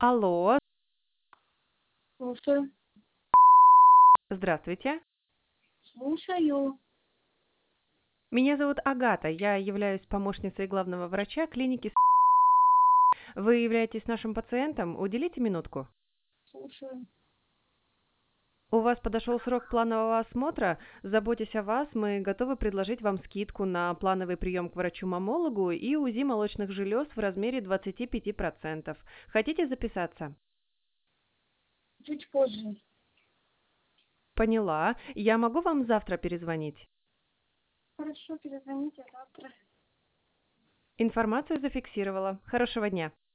Алло, Слушаю. здравствуйте. Слушаю. Меня зовут Агата, я являюсь помощницей главного врача клиники. Вы являетесь нашим пациентом? Уделите минутку. Слушаю. У вас подошел срок планового осмотра. Заботясь о вас, мы готовы предложить вам скидку на плановый прием к врачу-маммологу и УЗИ молочных желез в размере 25%. Хотите записаться? Чуть позже. Поняла. Я могу вам завтра перезвонить? Хорошо, перезвоните завтра. Информацию зафиксировала. Хорошего дня.